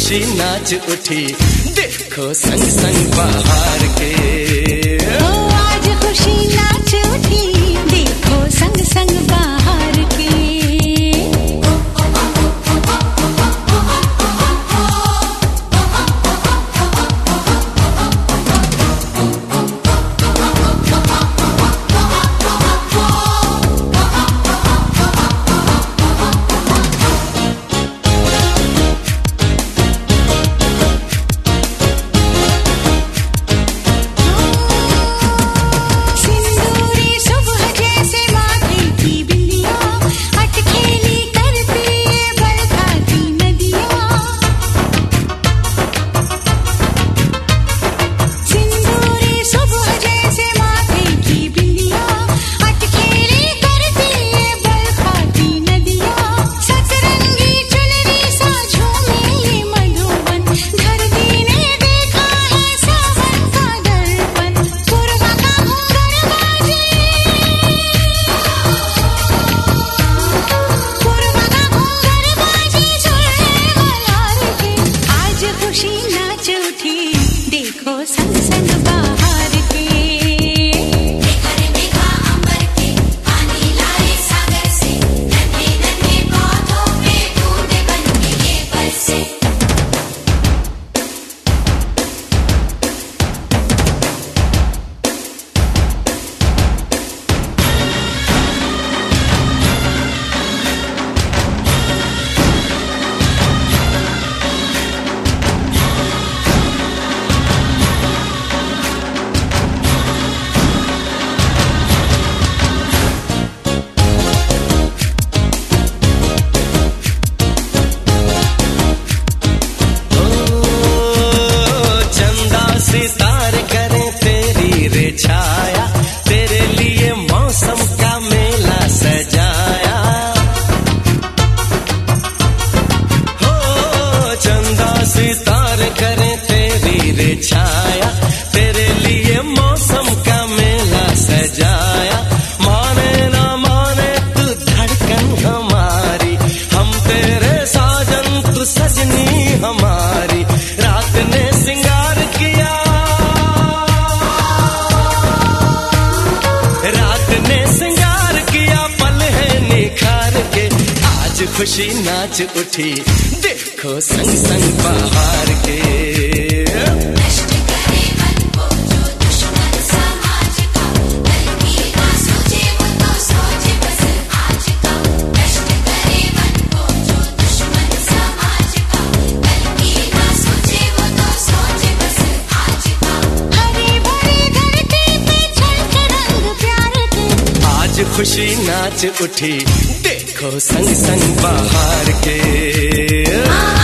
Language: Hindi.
खुशी नाच उठी, देखो संग संग बाहर के। ओ आज खुशी नाच उठी, देखो संग संग बाहर के। सितारे करें तेरी रे छाया, तेरे लिए मौसम का मेला सजाया। हो चंदा सितारे करें तेरी रे छाया, तेरे लिए मौसम का मेला सजाया। माने ना माने तू धड़कन हमारी, हम तेरे साजन तू सजनी हमारी। रात ने सिंगार किया, रात ने सिंगार किया, पल है निखार के। आज खुशी नाच उठी, देखो संग संग बाहर के। खुशी नाच उठी, देखो संग संग बाहर के।